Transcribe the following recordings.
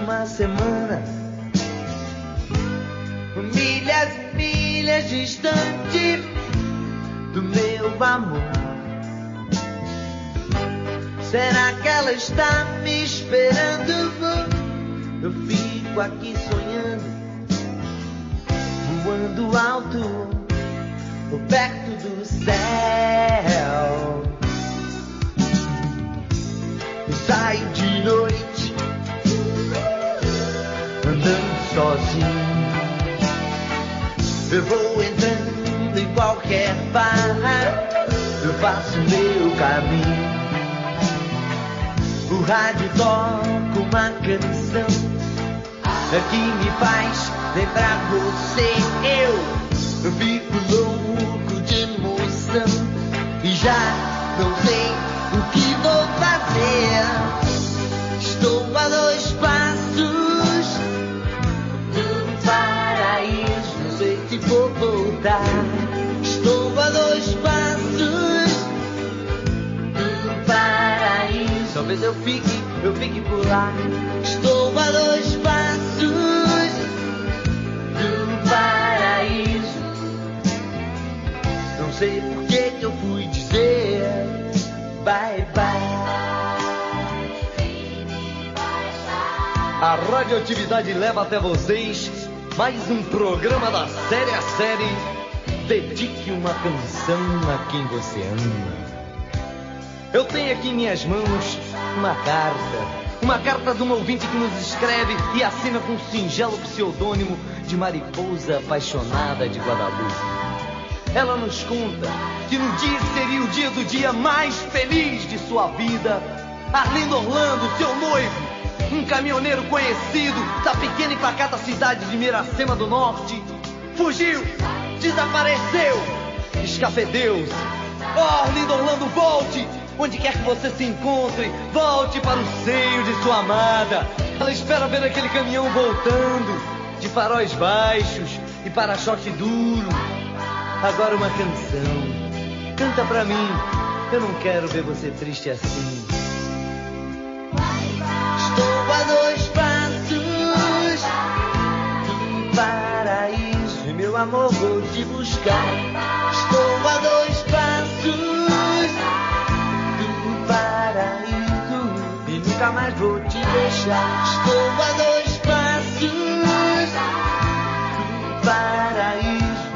uma semana, milhas e milhas distante do meu amor. Será que ela está me esperando? Eu fico aqui sonhando, voando alto, perto do céu. Eu saio de noite, andando sozinho. Eu vou entrando em qualquer bar, eu faço meu caminho. O rádio toca uma canção que me faz lembrar você. Eu fico louco de emoção e já não sei o que vou fazer. Estou a 2 passos do paraíso, não sei se vou voltar. Estou a 2 passos do paraíso, talvez eu fique por lá. Estou a 2 passos do paraíso, não sei por que eu fui dizer bye bye. A radioatividade leva até vocês mais um programa da série a série. Dedique uma canção a quem você ama. Eu tenho aqui em minhas mãos uma carta de uma ouvinte que nos escreve e assina com um singelo pseudônimo de Mariposa Apaixonada de Guadalupe. Ela nos conta que no dia que seria o dia do dia mais feliz de sua vida, Arlindo Orlando, seu noivo, um caminhoneiro conhecido da pequena e pacata cidade de Miracema do Norte, fugiu, desapareceu, escafedeu-se. Oh, Arlindo Orlando, volte! Onde quer que você se encontre, volte para o seio de sua amada. Ela espera ver aquele caminhão voltando, de faróis baixos e para-choque duro. Agora uma canção, canta pra mim, eu não quero ver você triste assim. Estou a 2 passos do paraíso e meu amor vou te buscar. Estou a 2 passos paraíso e nunca mais vou te deixar. Estou a 2 passos do paraíso,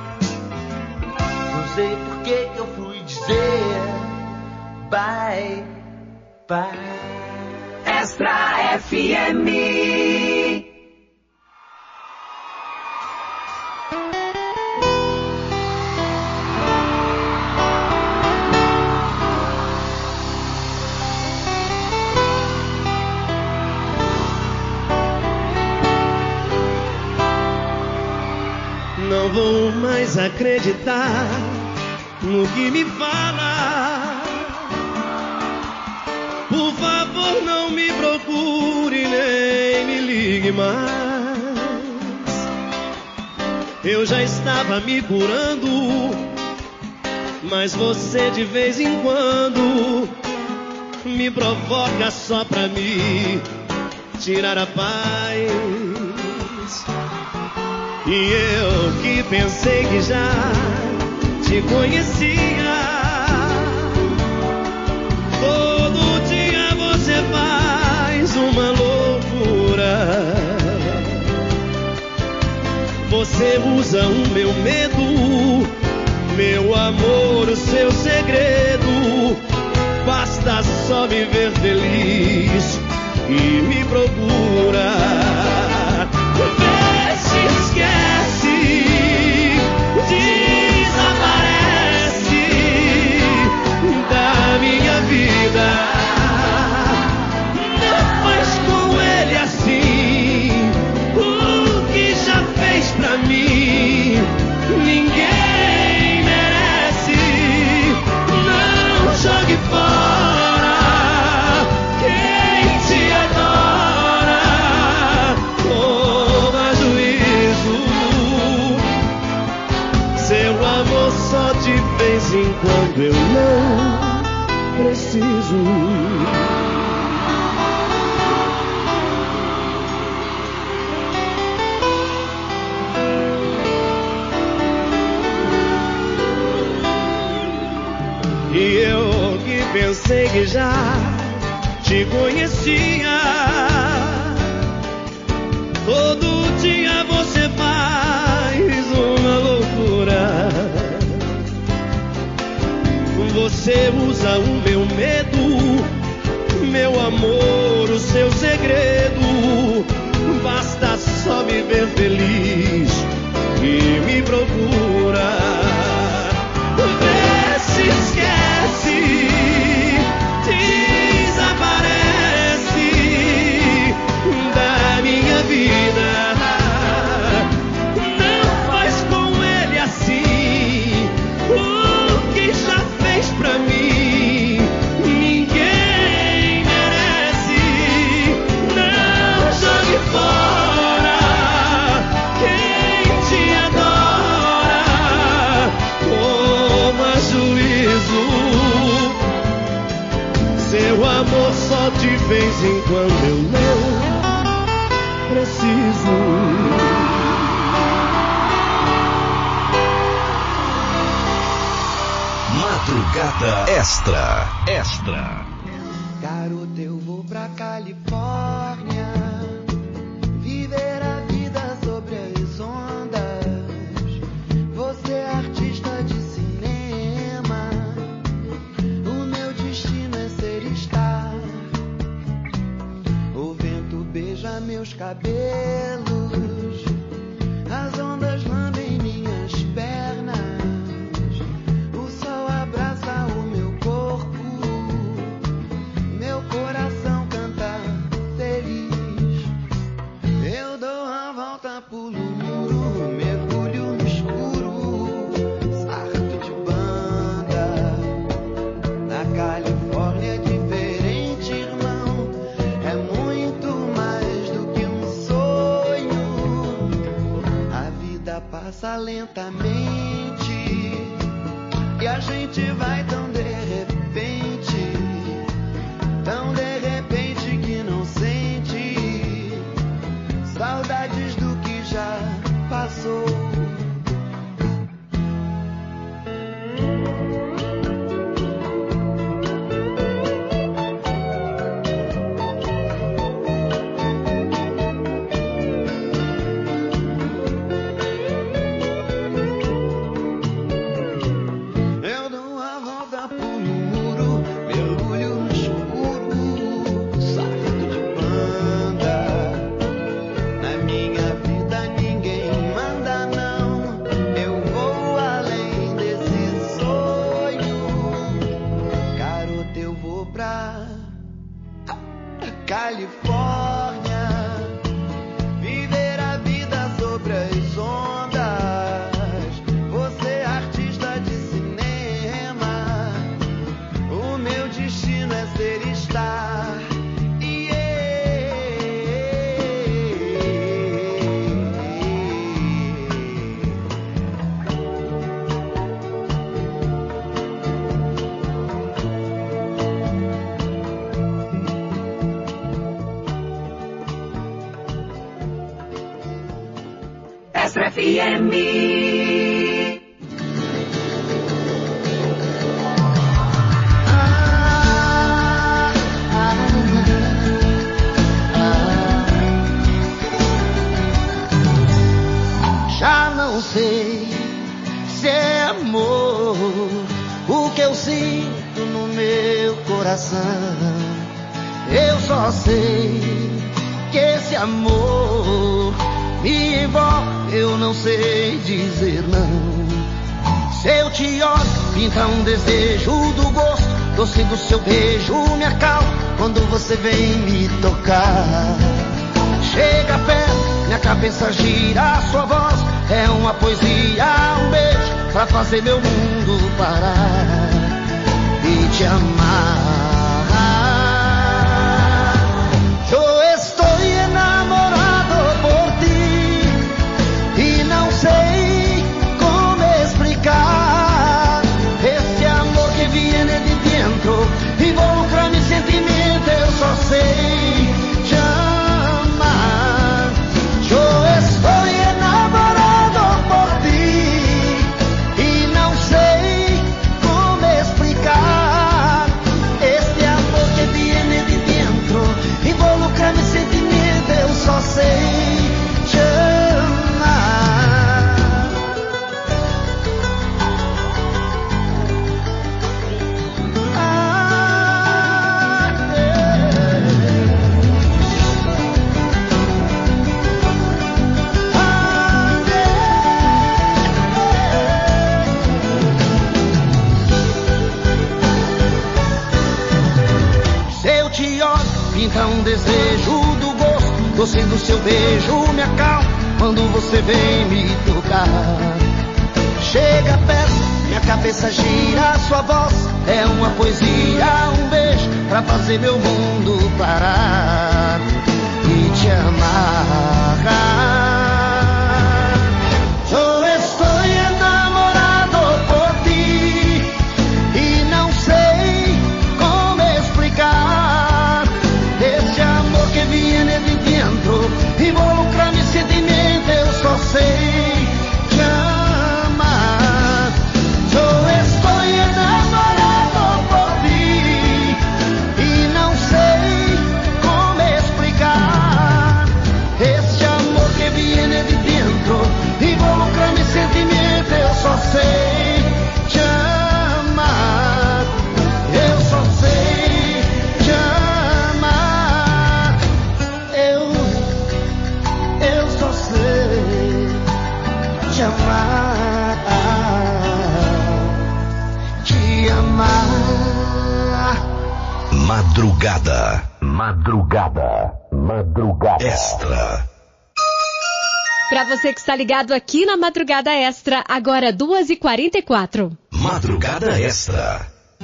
não sei por que eu fui dizer bye bye. Extra FM. Não vou mais acreditar no que me fala. Por favor, não me procure nem me ligue mais. Eu já estava me curando, mas você de vez em quando me provoca só pra me tirar a paz. E eu que pensei que já te conhecia, todo dia você faz uma loucura. Você usa o meu medo, meu amor, o seu segredo. Basta só me ver feliz e me procura. Esquece, desaparece da minha vida. Não faz com ele assim o que já fez pra mim. Ninguém merece. Não jogue fora quem te adora. Toma juízo, seu amor só de vez em quando eu não preciso. pensei que já te conhecia. Todo dia você faz uma loucura. Você usa o meu medo, meu amor, o seu segredo. Basta só me ver feliz e me procura. Vê se esquece, desaparece da minha vida. Não faz com ele assim o que já fez pra mim. Ninguém merece. Não jogue fora quem te adora. Toma juízo. Seu amor só de vez em quando eu não preciso. Madrugada Extra. Garota, eu vou pra Califórnia viver a vida sobre as ondas. Você é artista de cinema, o meu destino é ser star. O vento beija meus cabelos, as ondas lambem minhas pernas. O sol abraça o meu corpo, meu coração canta feliz. Eu dou a volta, pulo o muro, mergulho no escuro, sarto de banda. Na Califórnia é diferente, irmão, é muito mais do que um sonho. A vida passa lentamente e a gente vai tão de repente, tão de repente que não sente saudades do que já passou. Eu dou a volta, pulo o muro, mergulho no escuro, sarto de banda. Na minha vida ninguém manda, não. Eu vou além desse sonho. Garota, eu vou pra Califórnia viver a vida sobre as ondas. Você é artista de cinema, o meu destino é ser star. Extra FM. Já não sei se é amor o que eu sinto no meu coração. Eu só sei que esse amor me envolve, eu não sei dizer não. Se eu te olho, pinta um desejo do gosto doce do seu beijo, me acalma quando você vem me tocar. Chega perto, minha cabeça gira, a sua voz é uma poesia, um beijo pra fazer meu mundo parar e te amar. Eu estou enamorado por ti e não sei como explicar esse amor que viene de dentro, involucra mi sentimento, eu só sei te amar. Eu estou enamorado por ti e não sei como doce do seu beijo me acalma quando você vem me tocar. Chega perto, minha cabeça gira, sua voz é uma poesia, um beijo pra fazer meu mundo parar e te amar. Eu estou enamorado por ti e não sei como explicar esse amor que viene de dentro, involucra mi sentimento, eu só sei te amar. Eu estou enamorado por ti e não sei como explicar esse amor que viene de dentro, involucra mi sentimento, eu só sei te amar. Eu só sei te amar. Eu só sei te amar. Te amar. Madrugada. Extra. Pra você que está ligado aqui na Madrugada Extra, agora 2h44. Madrugada Extra.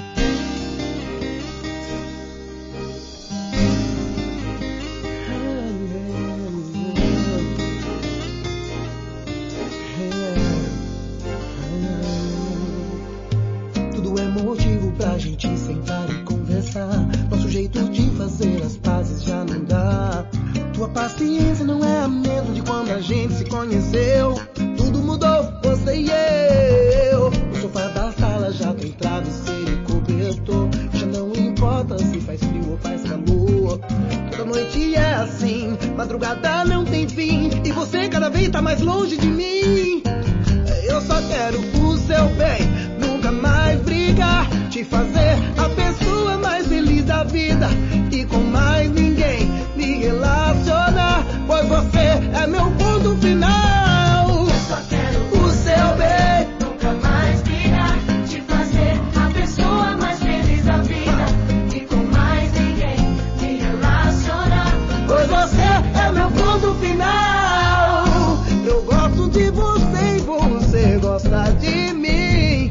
Tudo é motivo pra gente sentar e conversar. Nosso jeito de fazer as pazes já não dá. Tua paciência não é a mesma de quando a gente se conheceu. Tudo mudou, você e eu. O sofá da sala já tem travesseiro e cobertor. Já não importa se faz frio ou faz calor. Toda noite é assim, madrugada não tem fim. E você cada vez tá mais longe de mim. Eu só quero o seu bem, nunca mais brigar. Te fazer a pessoa mais feliz da vida e com mais ninguém me relacionar, pois você é meu ponto final. Eu só quero O seu bem, nunca mais brigar, te fazer a pessoa mais feliz da vida e com mais ninguém me relacionar. pois você é meu ponto final. Eu gosto de você e você gosta de mim.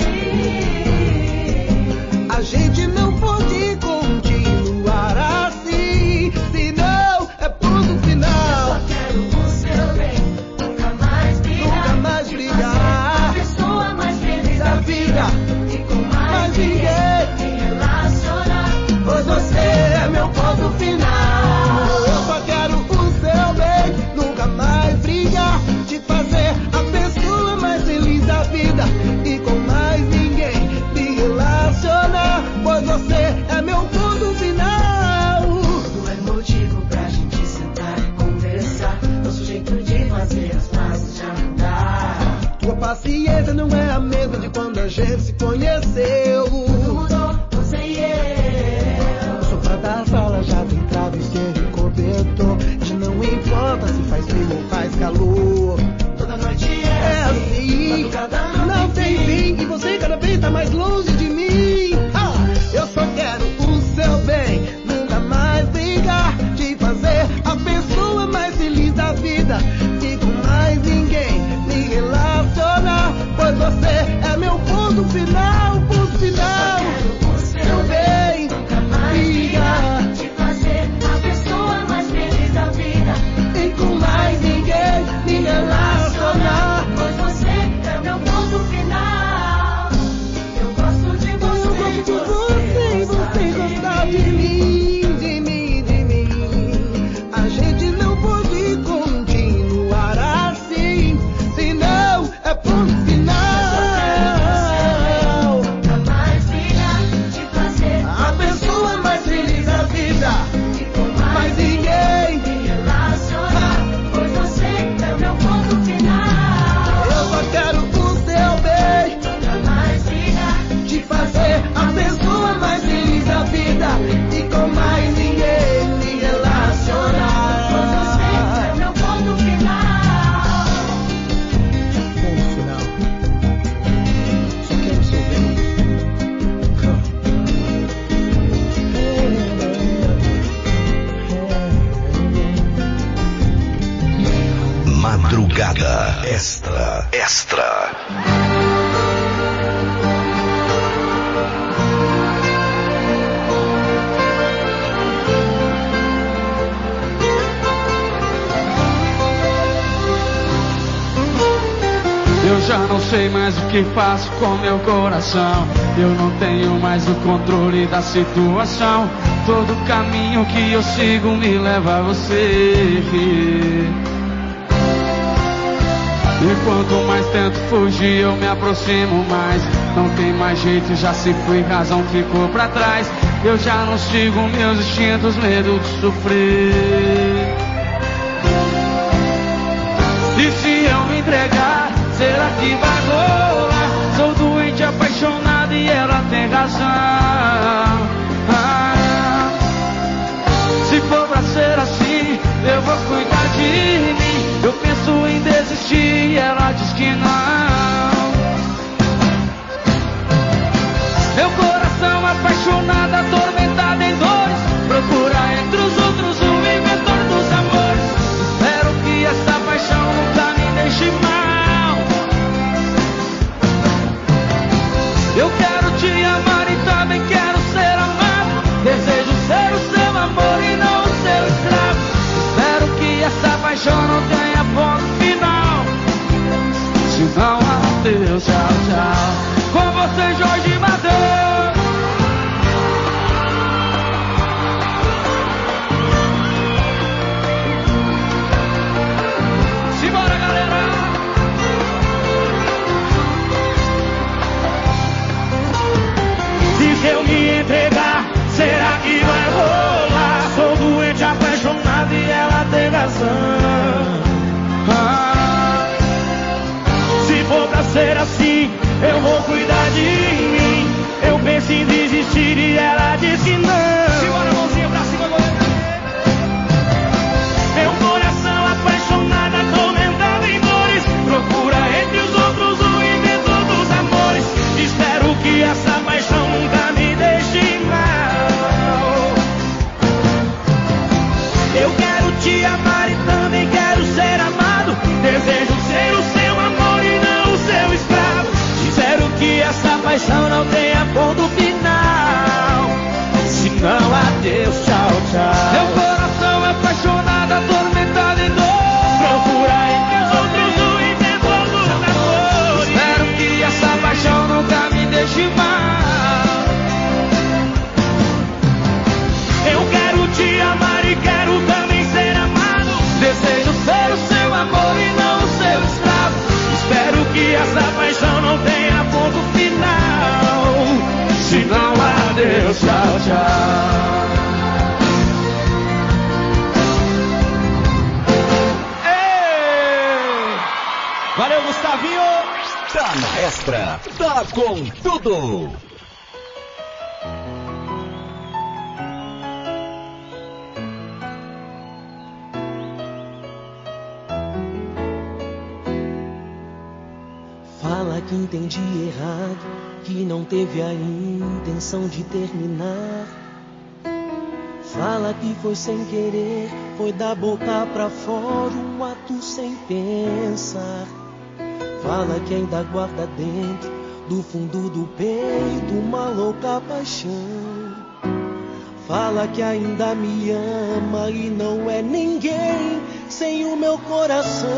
A gente não pode continuar assim, senão é ponto final. Só quero o seu bem, nunca mais brigar, Nunca mais brigar. a pessoa mais feliz Da vida e com mais mais ninguém ninguém, me relacionar. pois você é meu ponto final. Eu só quero o seu bem, nunca mais brigar. Te fazer a pessoa mais feliz da vida e com mais ninguém me relacionar, pois você é meu ponto final. Tudo é motivo pra gente sentar e conversar. Nosso jeito de fazer as pazes já não dá. Tua paciência não é a mesma de quando a gente se conheceu. Tudo mudou, você e eu. O sofá da sala já tem travesseiro e cobertor. Já não importa se faz frio ou faz calor. Toda noite É assim, madrugada não tem fim. E você cada vez tá mais longe de mim. Eu só quero o seu bem, nunca mais brigar. Te fazer a pessoa mais feliz da vida e com mais ninguém me relacionar, pois você é meu ponto final, ponto final. Extra. Eu já não sei mais o que faço com meu coração. Eu não tenho mais o controle da situação. Todo caminho que eu sigo me leva a você. E quanto mais tento fugir, eu me aproximo mais. Não tem mais jeito, já se foi, razão ficou pra trás. Eu já não sigo meus instintos, medo de sofrer. E se eu me entregar, será que vai rolar? Sou doente, apaixonado e ela tem razão. Se for pra ser assim, eu vou cuidar de mim. Eu penso em desistir e ela diz que não. Meu coração apaixonado, atormentado em dores, procura entre os outros o inventor dos amores. Espero que essa paixão nunca me deixe mal. Eu quero te amar e também quero ser amado. Desejo ser o seu amor e não o seu escravo. Espero que essa paixão não tenha ponto final. Se não, adeus, tchau, tchau. Com você, Jorge Mateus. Simbora, galera. Se eu me entregar, será que vai rolar? Sou doente, apaixonado e ela tem razão. Se for pra ser assim, eu vou cuidar de mim. Eu penso em desistir e ela diz que não. Simbora, mãozinha pra cima, meu coração apaixonado, atormentado em dores, procura entre os outros o inventor dos amores. Espero que essa paixão nunca me deixe mal. Eu quero te amar e também quero ser amado. Desejo ser o seu amor e não o seu escravo. Espero que essa paixão não tenha ponto final. Se não, adeus, tchau, tchau. Meu coração é apaixonado, atormentado em dor, procura entre os outros o inventor dos amores. Espero que essa paixão nunca me deixe mal. Eu quero te amar e quero também ser amado. Desejo ser o seu amor e não o seu escravo. Espero que essa paixão não tenha ponto final. Se não, adeus, tchau, tchau. Ei! Valeu, Gustavinho! Tá na Extra, tá com tudo. Fala que entendi errado, que não teve a intenção de terminar. Fala que foi sem querer, foi da boca pra fora, um ato sem pensar. Fala que ainda guarda dentro do fundo do peito uma louca paixão. Fala que ainda me ama e não é ninguém sem o meu coração.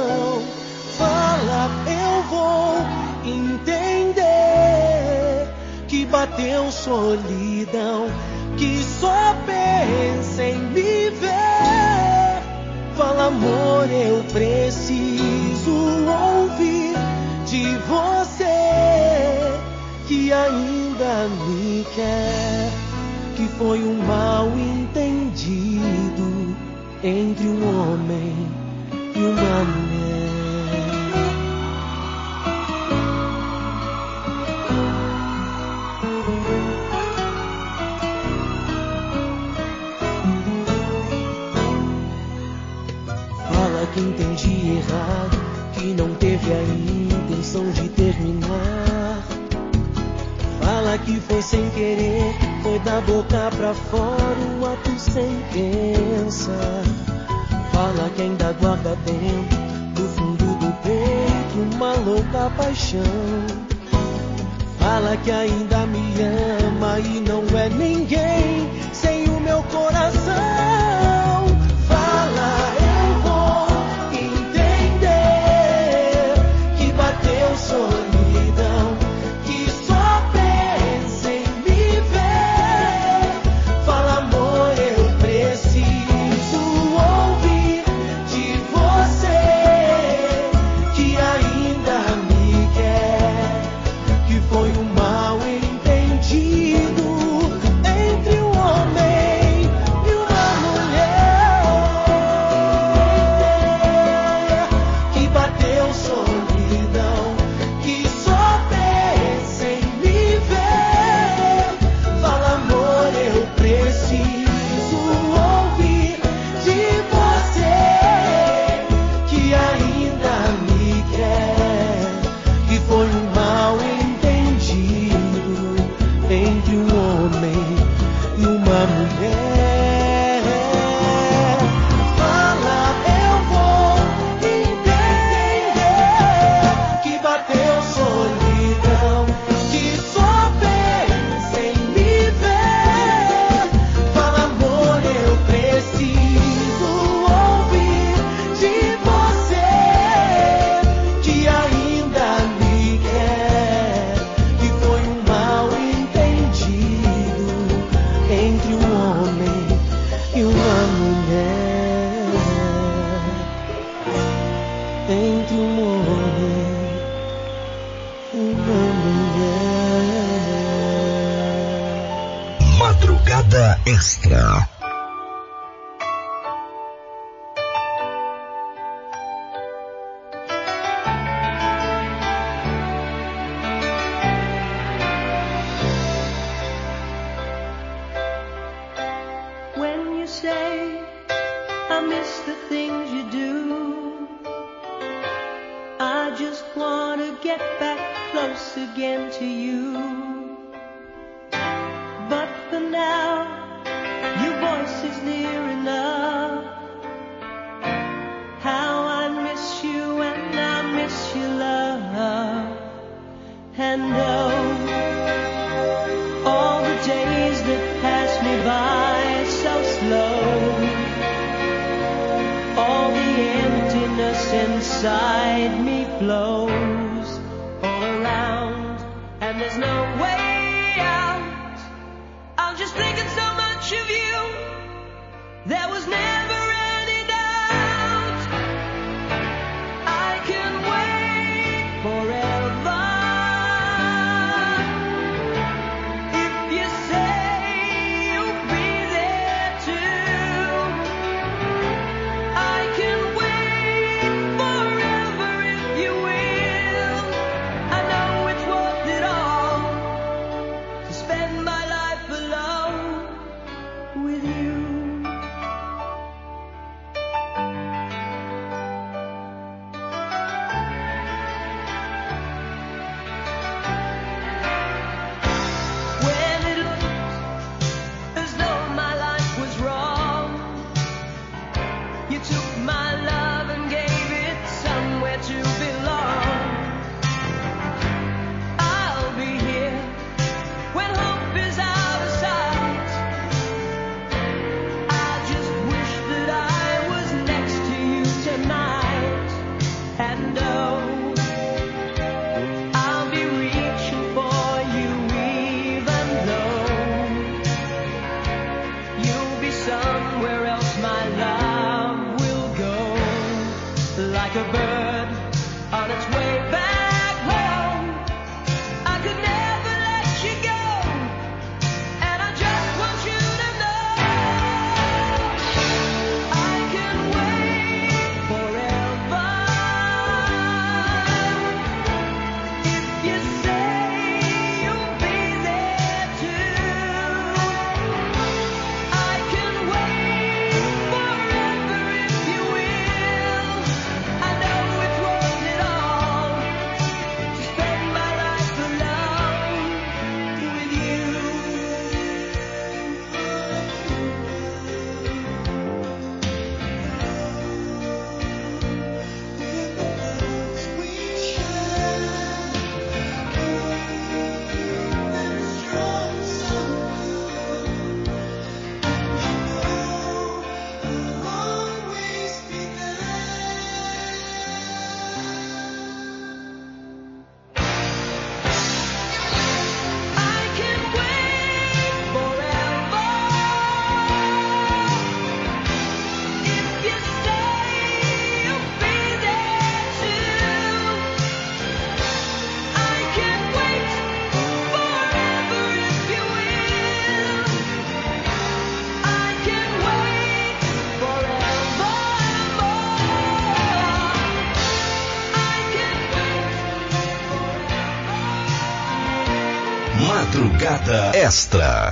Fala, eu vou entender que bateu solidão, que só pensa em me ver. Fala, amor, eu preciso ouvir de você que ainda me quer, que foi um mal entendido entre um homem e uma mulher. Que entendi errado, que não teve a intenção de terminar. Fala que foi sem querer, foi da boca pra fora, um ato sem pensar. Fala que ainda guarda dentro do fundo do peito uma louca paixão. Fala que ainda me ama e não é ninguém sem o meu coração. Fala, eu vou entender que bateu solidão, que só pensa em me ver. Fala, amor, eu preciso ouvir de você que ainda me quer, que foi um mal entendido entre um homem e uma mulher, que bateu solidão, que só pensa em me ver. Fala, amor, eu preciso ouvir de você que ainda me quer, que foi um mal entendido entre um homem e uma mulher. Fala, eu vou entender que bateu solidão, que só pensa em me ver. Fala, amor, eu preciso ouvir de você que ainda me quer, que foi um mal entendido entre um homem e uma mulher, entre um homem e uma mulher. Madrugada Extra. When you say I miss the things you do, I just want to get back close again to you. But for now, your voice is near enough. How I miss you and I miss your love. And oh, all the days that pass me by so slow, all the emptiness inside me flows all around, and there's no way out. I'm just thinking so much of you, there was never any doubt. I can wait forever Madrugada Extra.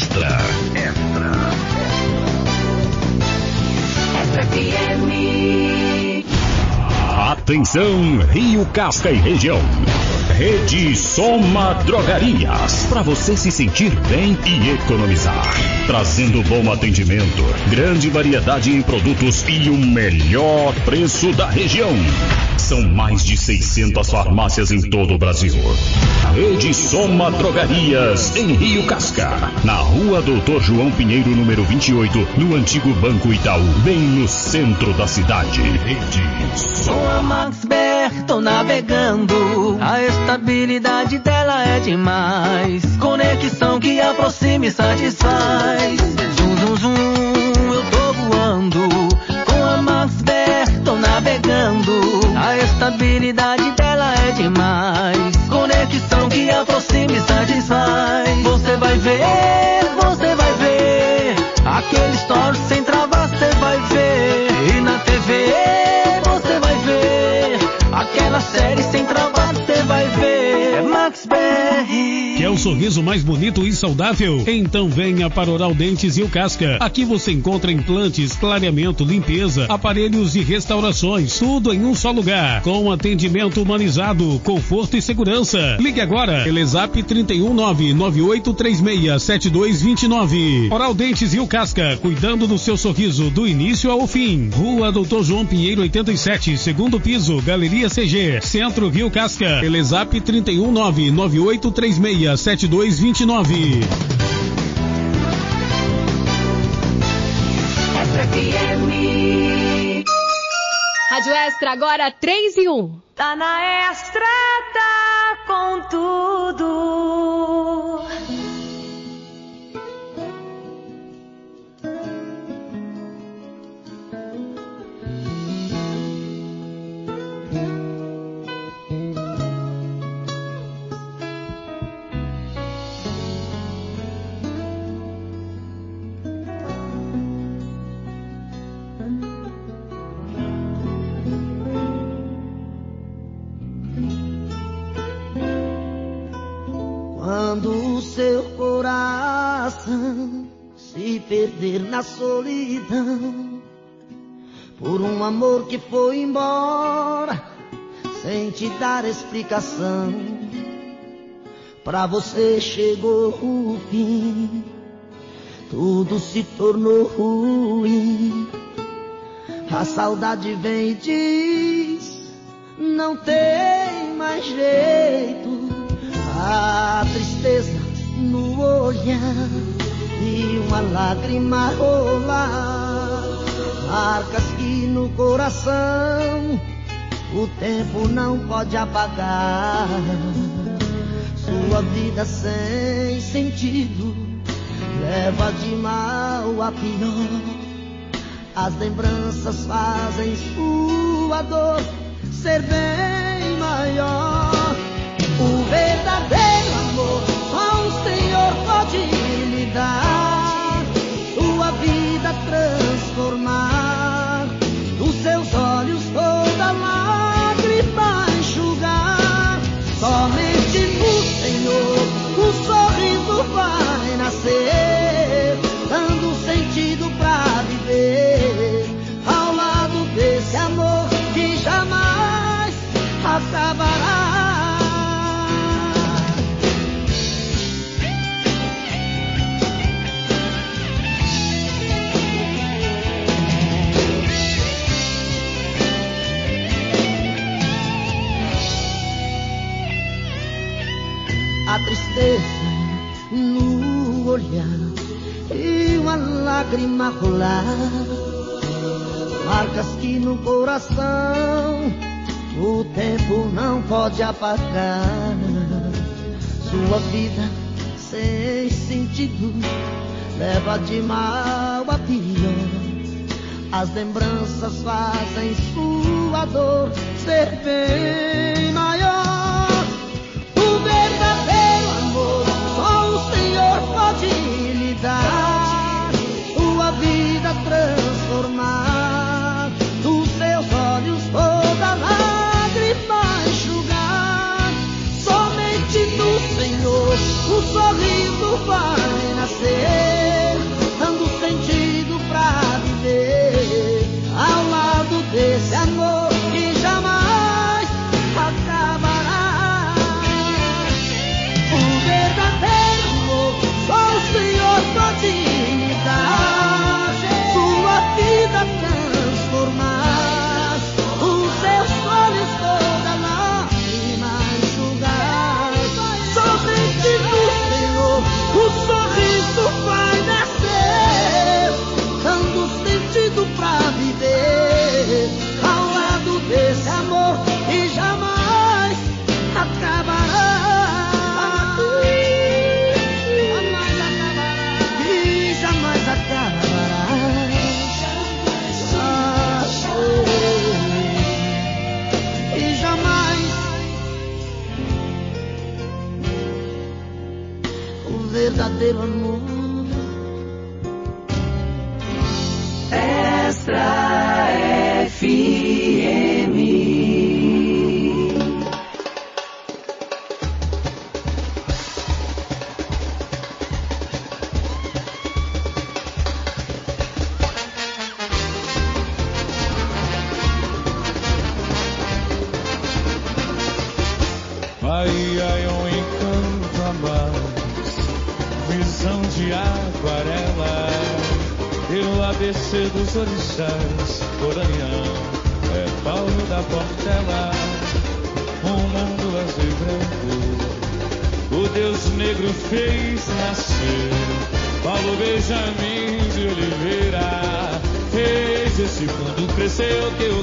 Atenção, Rio Casca e região. Rede Soma Drogarias, para você se sentir bem e economizar. Trazendo bom atendimento, grande variedade em produtos e o melhor preço da região. São mais de 600 farmácias em todo o Brasil. Rede Soma Drogarias, em Rio Casca, na rua Doutor João Pinheiro, número 28, no antigo Banco Itaú, bem no centro da cidade. Rede Soma. Com a Max BR tô navegando, a estabilidade dela é demais. Conexão que aproxima e satisfaz. Zum, zum, zum, eu tô voando. Com a Max BR tô navegando, a estabilidade dela é demais. Conexão que aproxima e satisfaz. Você vai ver, aquele story sem travar, você vai ver. E na TV você vai ver, aquela série sem travar, você vai ver. É Max BR. Quer o sorriso mais bonito e saudável? Então venha para Oral Dentes e o Casca. Aqui você encontra implantes, clareamento, limpeza, aparelhos e restaurações, tudo em um só lugar, com atendimento humanizado, conforto e segurança. Ligue agora, Telezap 31998367229. Oral Dentes e o Casca, cuidando do seu sorriso do início ao fim. Rua Doutor João Pinheiro 87, segundo piso, Galeria CG, Centro Rio Casca. Telezap 31998367229. Rádio Extra, agora 3-1. Tá na Extra, tá com tudo. Quando o seu coração se perder na solidão, por um amor que foi embora sem te dar explicação, pra você chegou o fim, tudo se tornou ruim. A saudade vem e diz, não tem mais jeito. A tristeza no olhar e uma lágrima rolar, marcas que no coração o tempo não pode apagar. Sua vida sem sentido leva de mal a pior. As lembranças fazem sua dor ser bem maior. O verdadeiro amor só o Senhor pode lhe dar, sua vida transformar, dos seus olhos toda lágrima enxugar. Somente no Senhor o sorriso vai nascer, dando sentido pra viver, ao lado desse amor que jamais acabará. A tristeza no olhar e uma lágrima rolar, marcas que no coração o tempo não pode apagar. Sua vida sem sentido leva de mal a pior. As lembranças fazem sua dor ser bem maior. O verdadeiro amor só o Senhor pode lhe dar, sua vida transformar, dos seus olhos toda lágrima enxugar. Somente no Senhor o sorriso vai nascer, dando sentido pra viver ao lado desse amor que jamais acabará. O verdadeiro amor só o Senhor pode me dar, sua vida transformar, os seus olhos toda lágrima enxugar. Somente do Senhor o sorriso vai nascer, dando sentido pra viver ao lado desse amor que jamais acabará. E jamais acabará. E jamais o verdadeiro amor. Extra FM. Bahia é um encanto a mais, visão de aquarela, pelo ABC dos orixás, Coranhão, é Paulo da Portela, um mundo azul e branco, o Deus negro fez nascer, Paulo Benjamin de Oliveira, fez esse mundo crescer, o que,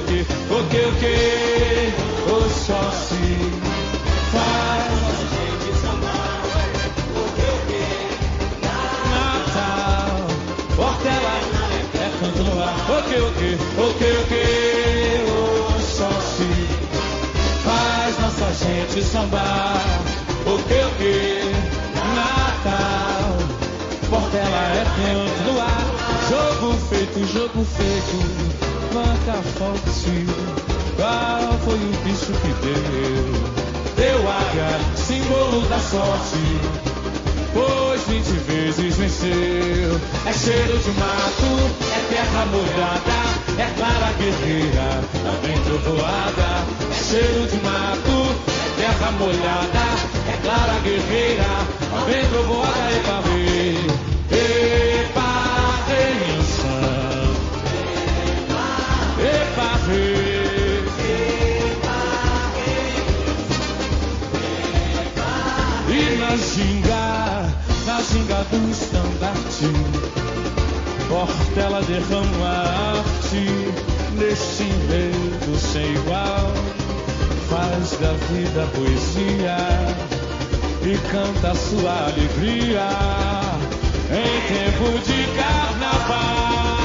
o só se faz a gente samar, o que, Natal, Portela, é canto no ar, o que, só se faz nossa gente sambar, o que, Natal, Portela, é canto no ar, jogo feito, marca forte, qual foi o bicho que deu águia, símbolo da sorte, pois 20 vezes venceu. É cheiro de mato, é terra molhada, é clara guerreira, também trovoada. É cheiro de mato, é terra molhada, é clara guerreira, também trovoada. Epa, e na ginga do estandarte, Portela derrama arte, neste enredo sem igual, faz da vida poesia e canta sua alegria em tempo de carnaval.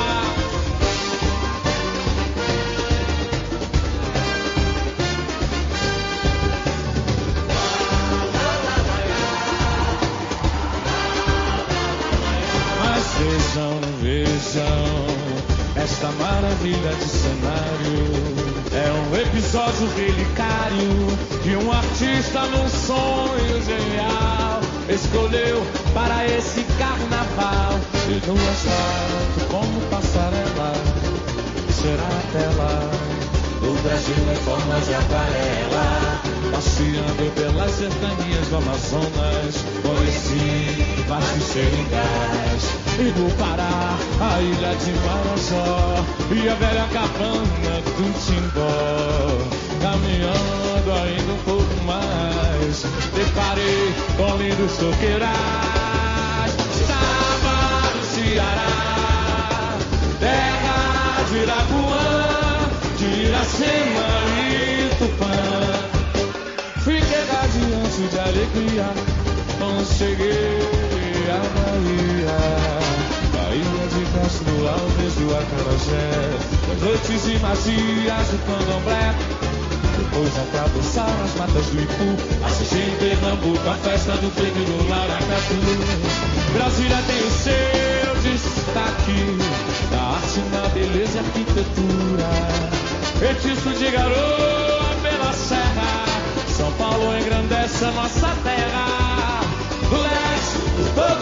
Vejam esta maravilha de cenário. É um episódio relicário de um artista num sonho genial. Escolheu para esse carnaval e no asfalto como passarela será a tela do Brasil em forma de aquarela. Passeando pelas cercanias do Amazonas, conheci vastos seringais. E do Pará, a ilha de Marajó e a velha cabana do Timbó. Caminhando ainda um pouco mais, deparei com lindos toqueirais. Estava no Ceará, terra de Irapuã, de Iracema e Tupã. Fiquei radiante de alegria quando cheguei à Bahia. Bahia de Castro Alves do Acarajé, das noites e magias do Candomblé. Depois atravessaram as matas do Ipu, assisti em Pernambuco a festa do Pedro do Laracatu. Brasília tem o seu destaque da arte, na beleza e arquitetura. Feitiço de garoa pela serra, São Paulo engrandece a nossa terra. Do leste, todo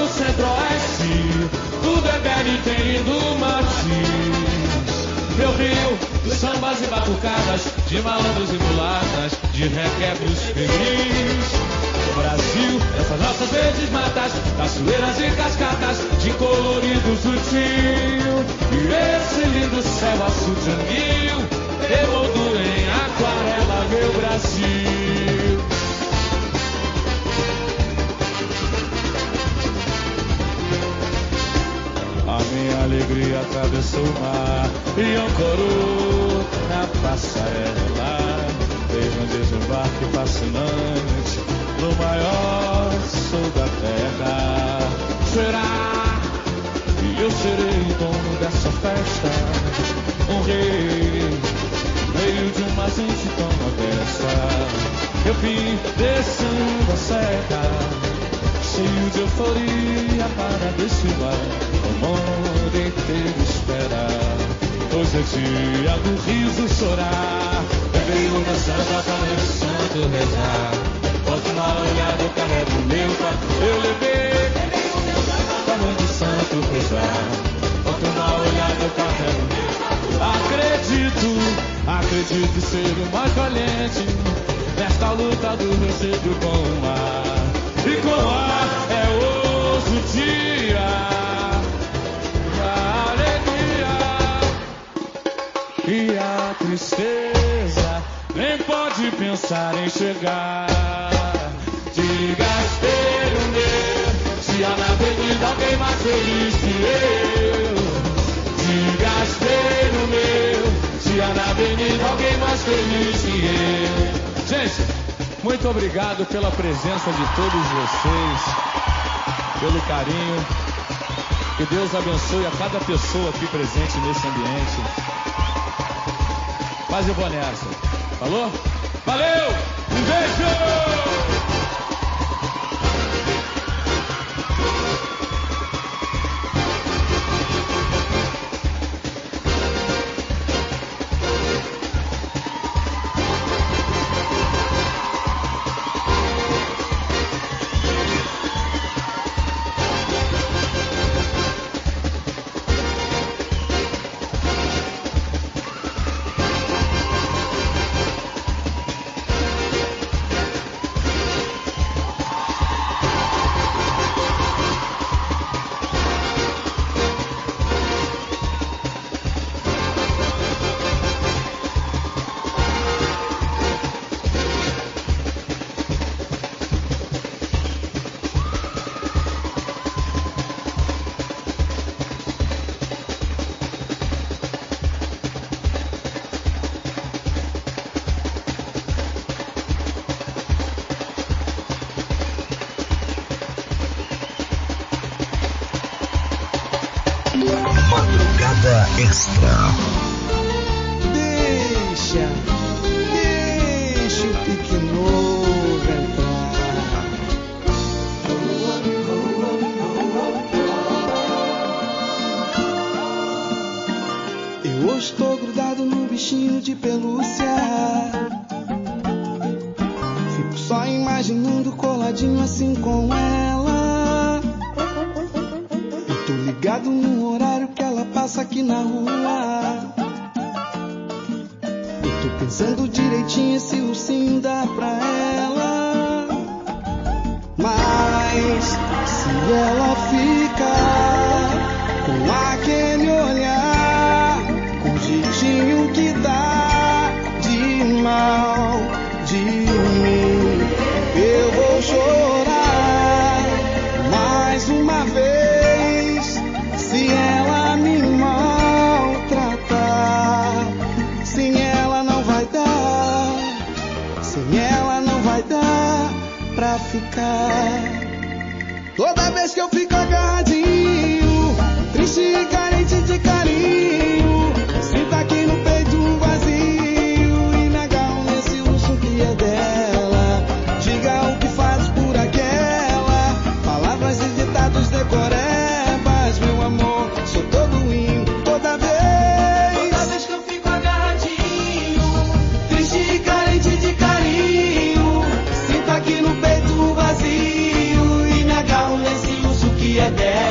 sambas e batucadas, de malandros e mulatas, de requebros febris. O Brasil, essas nossas verdes matas, cachoeiras e cascatas, de colorido sutil. E esse lindo céu azul de anil, emoldura em aquarela, meu Brasil. A minha alegria atravessou o mar e ancorou na passarela. Vejo um desembarque fascinante no maior sul da terra. Será que eu serei dono dessa festa? Um rei, no meio de uma gente tão avessa. Eu vim descendo a serra, cheio de euforia para desfilar. O mundo inteiro espera. Hoje é dia do riso chorar. Veio no samba para o santo rezar. Bota uma olhada, eu carrego o meu prato. Eu levei o meu samba para o santo rezar. Bota uma olhada, eu carrego o meu prato. Acredito ser o mais valente nesta luta do rochedo com o mar. E com o ar é hoje o dia da alegria. E a tristeza nem pode pensar em chegar. Diga espelho meu, se há na avenida alguém mais feliz que eu. Diga espelho meu, se há na avenida alguém mais feliz que eu. Gente, muito obrigado pela presença de todos vocês, pelo carinho. Que Deus abençoe a cada pessoa aqui presente nesse ambiente. Paz e boa nessa. Falou? Valeu! Um beijo! Madrugada Extra. Deixa o pique novo entrar. Eu hoje tô grudado no bichinho de pelúcia. Fico só imaginando coladinho assim com ela. Eu tô ligado no horário que ela passa aqui na rua. Eu tô pensando direitinho se o sim dá pra ela. Mas se ela ficar com aquele olhar, com o jeitinho que dá de mal de mim, eu vou chorar mais uma vez. Se ela me maltratar, sem ela não vai dar, sem ela não vai dar pra ficar. Toda vez que eu fico agarradinho, triste e carente de carinho, sinto aqui no peito um vazio e me agarro nesse urso que é dela. Diga o que faz por aquela, palavras e ditados decorebas, meu amor, sou todo hino. Toda vez que eu fico agarradinho, triste e carente de carinho, sinto aqui no peito um vazio e me agarro nesse urso que é dela.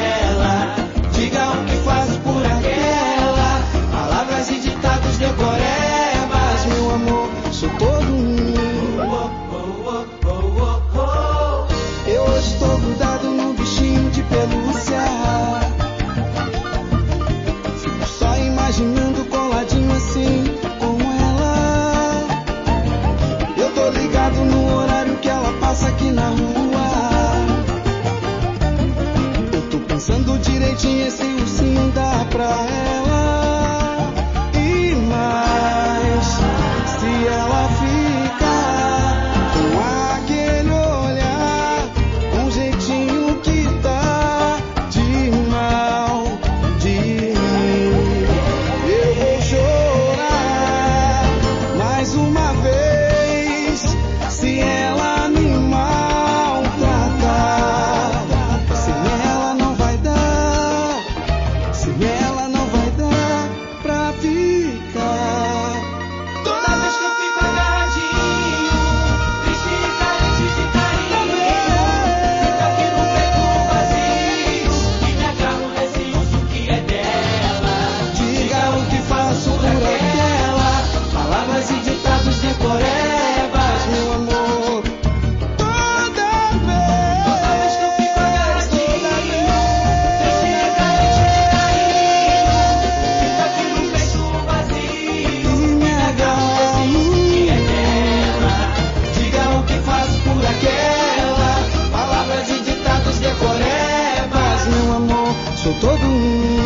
sou todo um.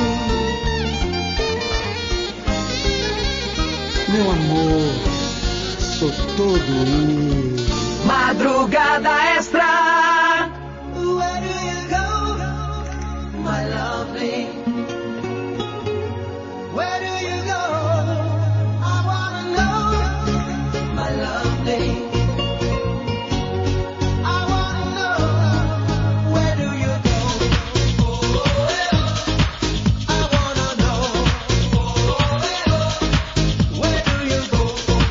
Meu amor, sou todo um. Madrugada Extra. Where do you go, my lovely? Where do you go? I wanna know, my lovely. I wanna know, where do you go? I wanna know, where do you go?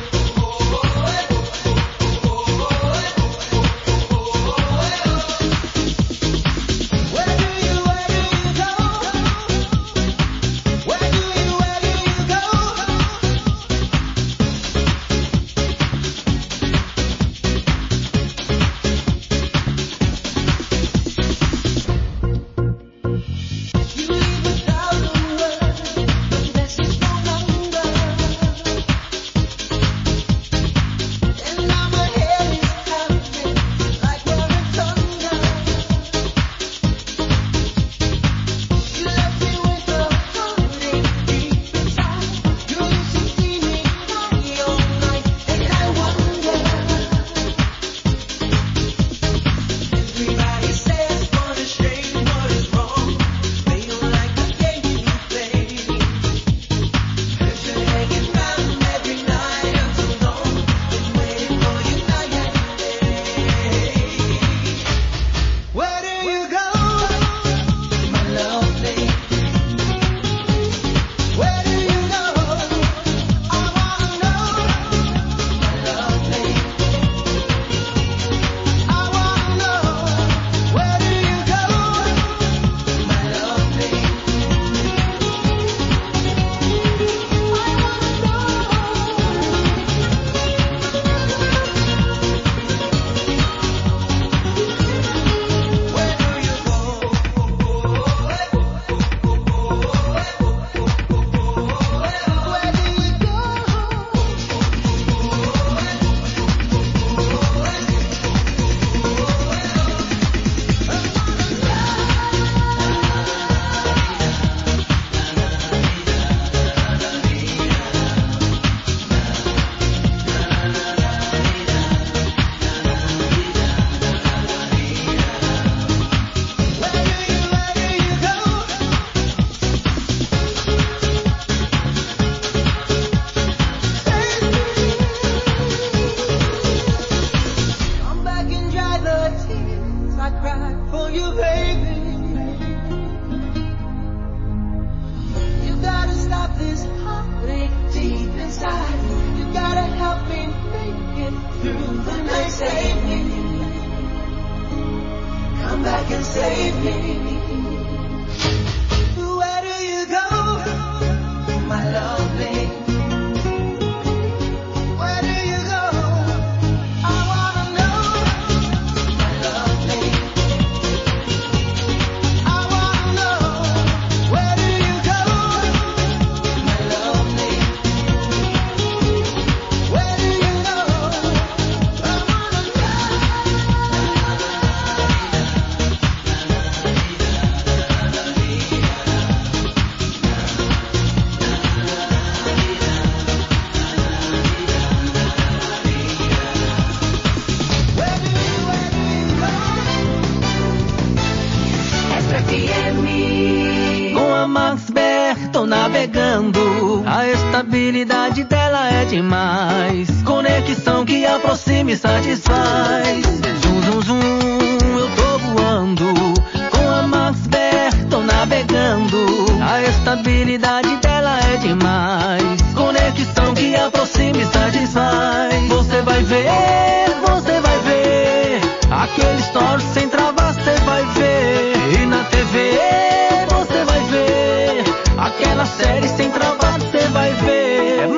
navegando. A estabilidade dela é demais. Conexão que aproxima e satisfaz. Zum, zum, zum, eu tô voando. Com a Maxbert tô navegando. A estabilidade dela é demais. Conexão que aproxima e satisfaz. Você vai ver, você vai ver. Aquele story sem travas você vai ver. E na TV você vai ver. Aquela série sem travas você vai ver. É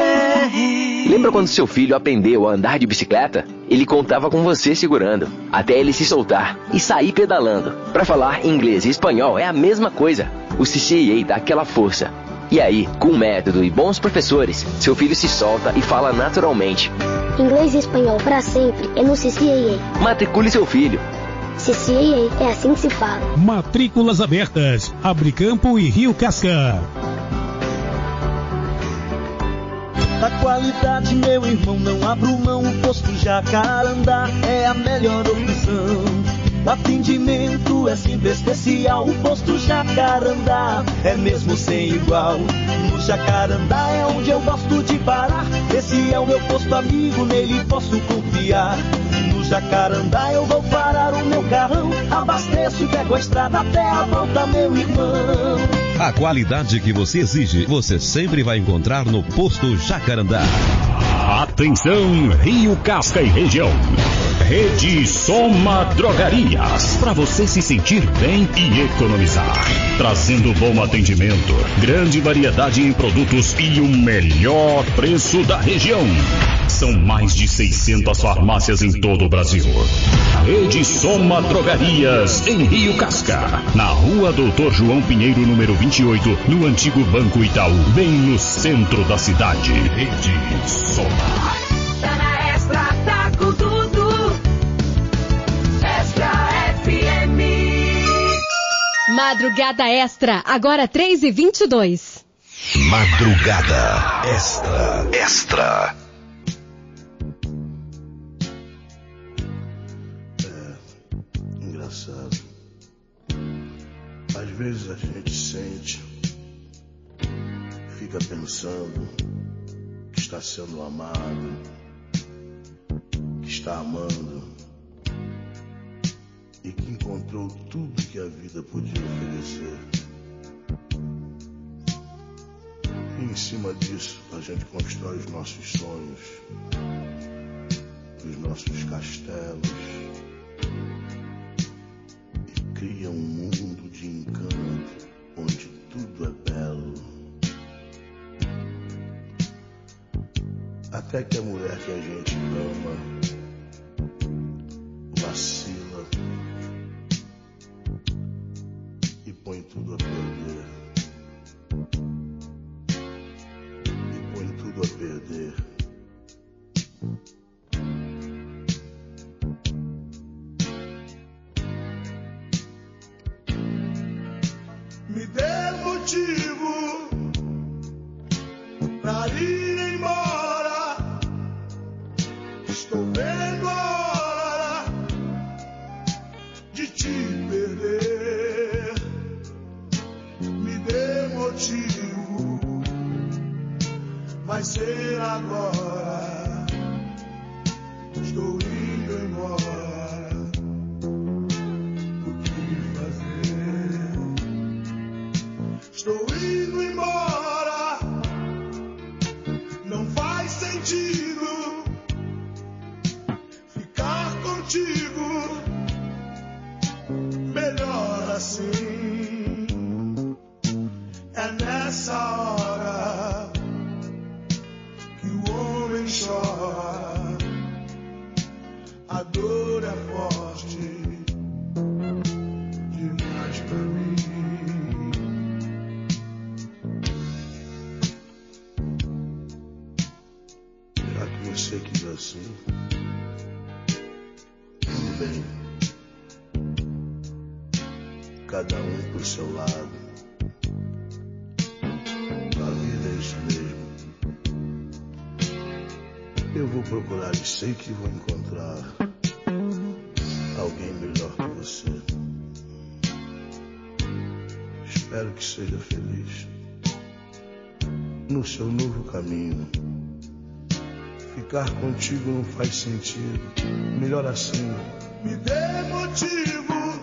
Maxbert. Lembra quando seu filho aprendeu a andar de bicicleta? Ele contava com você segurando, até ele se soltar e sair pedalando. Para falar inglês e espanhol é a mesma coisa. O CCAA dá aquela força. E aí, com método e bons professores, seu filho se solta e fala naturalmente. Inglês e espanhol para sempre é no CCAA. Matricule seu filho. CCAA, é assim que se fala. Matrículas abertas. Abre Campo e Rio Casca. A qualidade, meu irmão, não abro mão. O posto Jacarandá é a melhor opção. O atendimento é sempre especial. O posto Jacarandá é mesmo sem igual. No Jacarandá é onde eu gosto de parar. Esse é o meu posto amigo, nele posso confiar. No Jacarandá eu vou parar o meu carrão. Abasteço e pego a estrada até a volta, meu irmão. A qualidade que você exige, você sempre vai encontrar no posto Jacarandá. Atenção, Rio Casca e região. Rede Soma Drogarias, para você se sentir bem e economizar. Trazendo bom atendimento, grande variedade em produtos e o melhor preço da região. São mais de 600 farmácias em todo o Brasil. Rede Soma Drogarias, em Rio Casca, na Rua Doutor João Pinheiro, número 28, no antigo Banco Itaú, bem no centro da cidade. Rede Soma. Tá na Extra, tá com tudo. Extra FM. Madrugada Extra, agora 3h22. Madrugada Extra. Engraçado. Às vezes a gente sente, fica pensando que está sendo amado, que está amando e que encontrou tudo que a vida podia oferecer. E em cima disso a gente constrói os nossos sonhos, os nossos castelos, e cria um mundo de encanto onde tudo é belo. Até que a mulher que a gente ama vacila e põe tudo a perder. Me dê motivo pra ir embora. Estou vendo a hora de te perder. Me dê motivo, vai ser agora. Estou indo embora. Estou indo embora, não faz sentido ficar contigo, melhor assim. É nessa hora que o homem chora, a dor é forte demais pra mim. Você quis assim, tudo bem, cada um pro seu lado, a vida é isso mesmo. Eu vou procurar e sei que vou encontrar alguém melhor que você. Espero que seja feliz no seu novo caminho. Ficar contigo não faz sentido, melhor assim. Me dê motivo,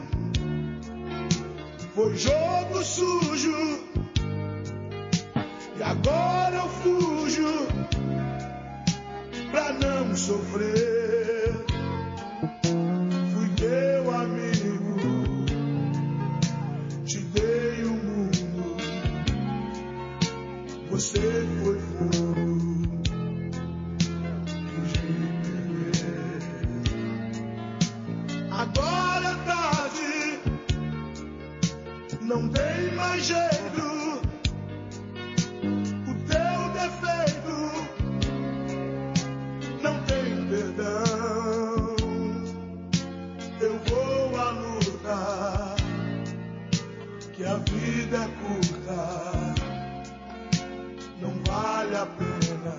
foi jogo sujo, e agora eu fujo pra não sofrer. Fui teu amigo, te dei o mundo, você foi fogo. Agora é tarde, não tem mais jeito. O teu defeito não tem perdão. Eu vou à essa vida é curta, não vale a pena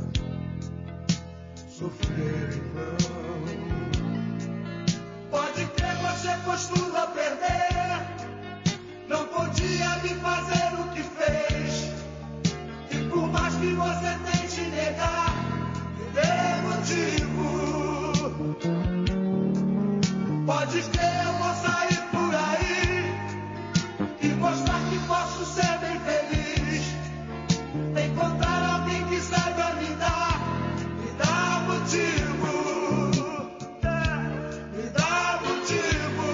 sofrer em vão. Pode crer, você costuma perder, não podia me fazer o que fez, e por mais que você tente negar, me dê motivo. Pode crer, eu vou sair por aí e mostrar que posso ser bem feliz. Encontrar alguém que saiba me dar motivo. Me dá motivo.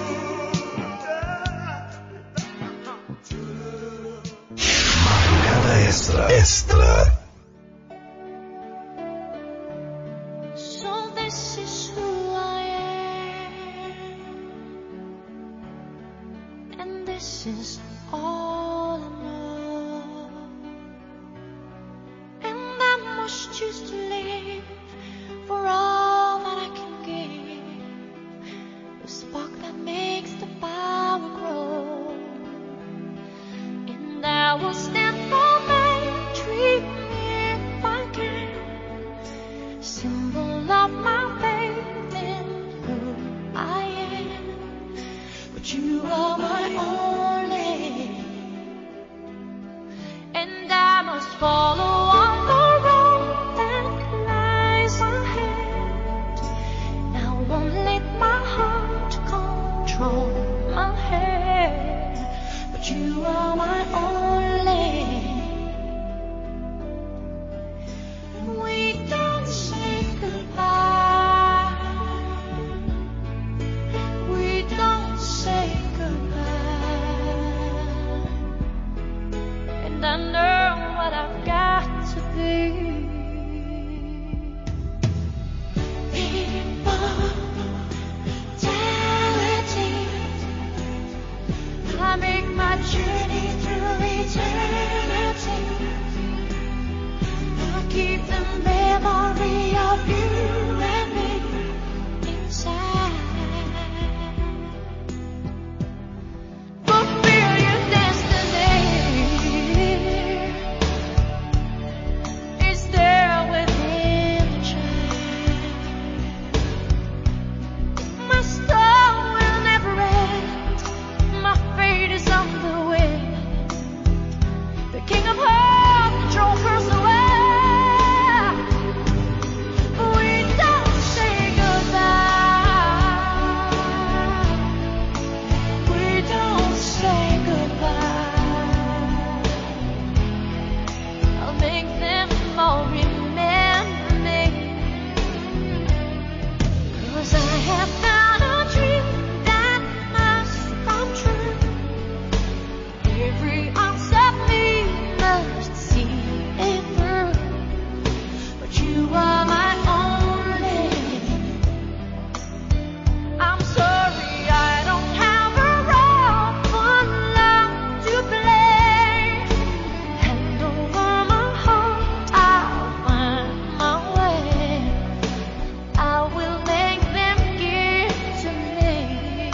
Madrugada Extra. So this is who I am, and this is all I know, and I must choose to live for all that I can give, the spark that makes the fire grow, and I will stand for my dream if I can, symbol of my faith in who I am. But you are my only, and I must follow on the road that lies ahead. And I won't let my heart control my head. But you are my only, and we don't say goodbye. We don't say goodbye. And I know what I've got to be. Immortality. I make my journey through eternity. I keep the memory of you and me inside. Fulfill your destiny. It's there within the child. My star will never end. My fate is on the wind. The king of hearts control curse away. We don't say goodbye. We don't say goodbye. I'll make them all remember me. 'Cause I have found a dream that must come true. Every ounce of me must see it through. But you are my only. I'm sorry I don't have a role for love to play. Hand over my heart, I'll find my way. I will make them give to me.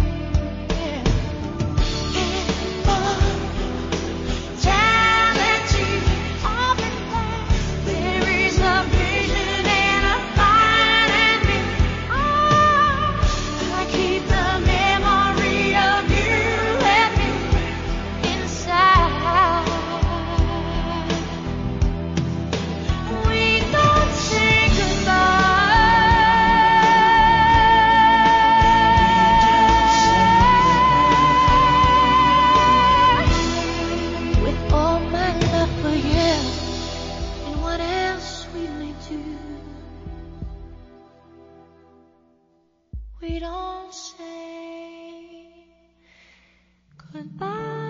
Immortality of the past. There is a vision and a fire in me. I keep the memory of you and me inside. We don't say goodbye. With all my love for you and what else we may do, we don't say goodbye.